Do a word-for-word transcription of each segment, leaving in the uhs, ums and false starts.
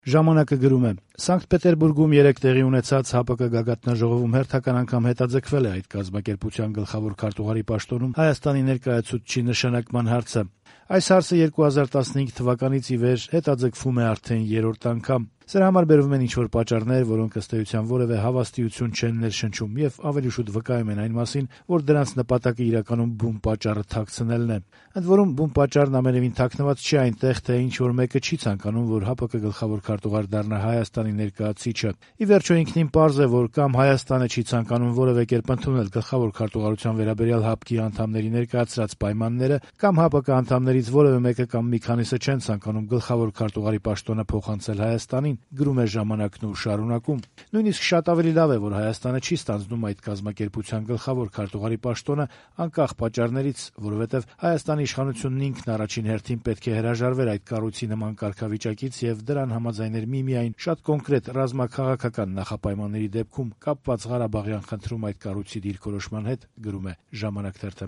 Ժամանակը գրում է. Սանկտ Պետերբուրգում երեկ տեղի ունեցած ՀԱՊԿ գագաթնաժողովում հերթական անգամ հետաձգվել է այդ կազմակերպության գլխավոր քարտուղարի պաշտոնում Հայաստանի ներկայացուցչի նշանակման հարցը։ Այս հարցը երկու հազար տասնհինգ թվականից ի վեր հետաձգվում է արդեն երրորդ անգամ։ Սրա համար բերվում են ինչ-որ պատճառներ, որոնք ըստ էության որևէ հավաստիություն չեն ներշնչում եւ ավելի շուտ վկայում են այն մասին, որ դրանց նպատակը իրականում բուն պատճառը թաքցնելն է։ Ընդ որում բուն պատճառն ամենևին թաքնված չի այնտեղ, թե ինչ-որ մեկը չի ցանկանում, որ ՀԱՊԿ գլխավոր քարտուղար դառնա Հայաստանի ներկայացուցիչը։ Ի վերջո ինքնին պարզ է, որ կամ Հայաստանը չի ցանկանում որևէ կերպ ընդունել գլխավոր քարտուղարության վերաբերյալ ՀԱՊԿ-ի անդամների ներկայացրած պայմանները, կամ ՀԱՊԿ անդամներից որևէ մեկը կամ մի քանիսը չեն ցանկանում գլխավոր քարտուղարի պաշտոնը փոխանցել Հայաստանին, գրում է «Ժամանակն» ու շարունակում. Նույնիսկ շատ ավելի լավ է, որ Հայաստանը չի ստանձնում այդ կազմակերպության գլխավոր քարտուղարի պաշտոնը անկախ պատճառներից, որովհետև Հայաստանի իշխանությունն ինքն առաջին հերթին պետք է հրաժարվեր այդ կառույցի նման կարգավիճակից եւ դրան համաձայներ միմիայն շատ կոնկրետ ռազմաքաղաքական նախապայմանների դեպքում կապված Ղարաբաղյան խնդրում այդ կառույցի դիրքորոշման հետ, գրում է «Ժամանակ» թերթը։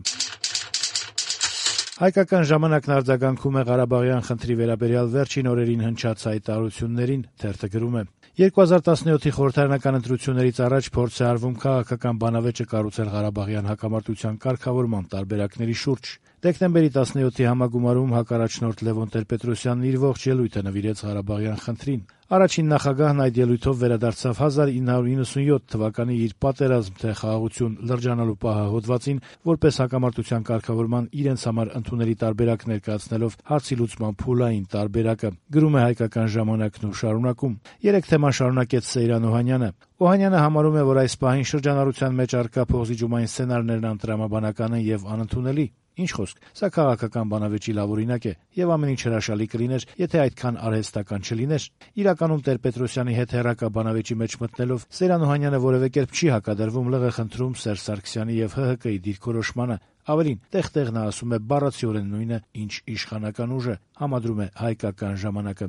Հայկական ժամանակն արձագանքում է Ղարաբաղյան խնդրի վերաբերյալ վերջին օրերին հնչած հայտարարություններին, թերթը գրում է. երկու հազար տասնյոթի խորհրդարանական ընտրություններից առաջ փորձ է արվում քաղաքական բանավեճը կառուցել Ղարաբաղյան հակամարտության կարգավորման տարբերակների շուրջ։ Դեկտեմբերի տասնյոթի համագումարում հակառաջնորդ Լևոն Տեր-Պետրոսյանն իր ողջ ելույթը նվիրեց Ղարաբաղյան խնդրին։ Առաջին նախագահն այդ ելույթով վերադարձավ հազար ինը հարյուր նվսանյոթ թվականի իր «Պատերազմ թե խաղաղություն» լրջանալու պահը հոդվածին, որպես հակամարտության կարգավորման իրենց համար ընդունելի տարբերակ ներկայացնելով հարցի լուծման փուլային տարբերակը, գրում է «Հայկական ժամանակն» ու շարունակում. Երեք թեման շարունակեց Սեյրան Օհանյանը։ Օհանյանը համարում է, որ այս պահին շրջանառության մեջ առկա փոխզիջումային սցենարներն անտրամաբանական են եւ անընդունելի։ Ինչ խոսք, սա քաղաքական բանավեճի լավ օրինակ է, եւ ամեն ինչ հրաշալի կլիներ, եթե այդքան արհեստական չլիներ։ Իրականում Տեր-Պետրոսյանի հետ հեռակա բանավեճի մեջ մտնելով Սեյրան Օհանյանը որևէ կերպ չի հակադրվում ԼՂ խնդրում Սերժ Սարգսյանի եւ ՀՀԿ-ի դիրքորոշմանը։ Ավելին, տեղ-տեղ նա ասում է բառացիորեն նույնը, ինչ իշխանական ուժը, համադրում է «Հայկական ժամանակը»։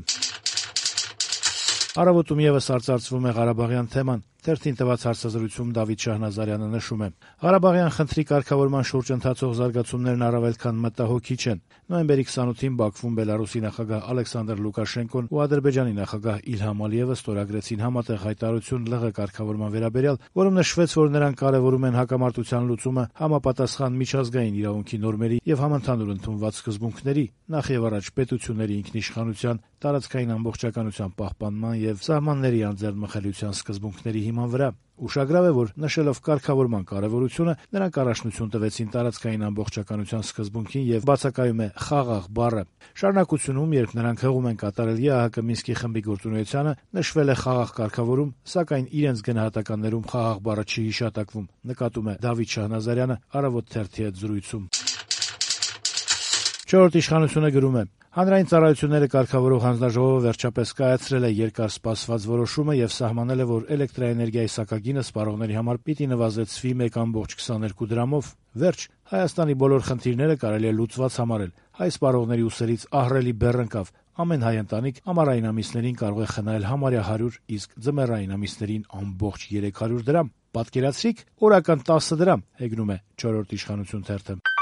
Առավոտում եւս արծարծվում է Ղարաբաղյան թեման։ Թերթին տված հարցազրույցում Դավիթ Շահնազարյանը նշում է. Ղարաբաղյան խնդրի կարգավորման շուրջ ընթացող զարգացումներն առավել քան մտահոգիչ են։ Նոյեմբերի քսանութին Բաքվում Բելարուսի նախագահ Ալեքսանդր Լուկաշենկոն ու Ադրբեջանի նախագահ Իլհամ Ալիևը ստորագրեցին համատեղ հայտարարություն ԼՂ կարգավորման վերաբերյալ, որում նշվեց, որ նրանք կարևորում են հակամարտության լուծումը համապատասխան միջազգային իրավունքի նորմերի եւ համընդհանուր ընդունված սկզբունքների, նախ եւ առաջ պետությունների ինքնիշխանության, տարածքային ամբողջականության պահպանման եւ սահմանների անձեռնմխելիության սկզբունքների հիման վրա։ Ուշագրավ է, որ նշելով կարգավորման կարևորությունը, նրանք առաջնություն տվեցին տարածքային ամբողջականության սկզբունքին եւ բացակայում է խաղաղ բառը։ Շարունակությունում, երբ նրանք հղում են կատարել ԵԱՀԿ Մինսկի խմբի գործունեությանը, նշվել է խաղաղ կարգավորում, սակայն իրենց գնահատականներում խաղաղ բառը չի հիշատակվում, նկատում է Դավիթ Շահնազարյանը Առավոտ թերթի հետ զրույցում։ Չորրորդ իշխանությունը գրում է. Հանրային ծառայությունները կարգավորող հանձնաժողովը վերջապես կայացրել է երկար սպասված որոշումը եւ սահմանել է, որ էլեկտրաէներգիայի սակագինը սպառողների համար պիտի նվազեցվի մեկ կόμma քսաներկու դրամով։ Վերջ, Հայաստանի բոլոր խնդիրները կարելի է լուծված համարել։ Հայ սպառողների ուսերից ահռելի բեռ ընկավ։ Ամեն հայ ընտանիք ամառային ամիսներին կարող է խնայել համարյա հարյուր, իսկ ձմեռային ամիսներին ամբողջ երեք հարյուր դրամ։ Պատկերացրիք, օրական տասը դրամ, հեգնում է չորրորդ իշխանություն թերթը։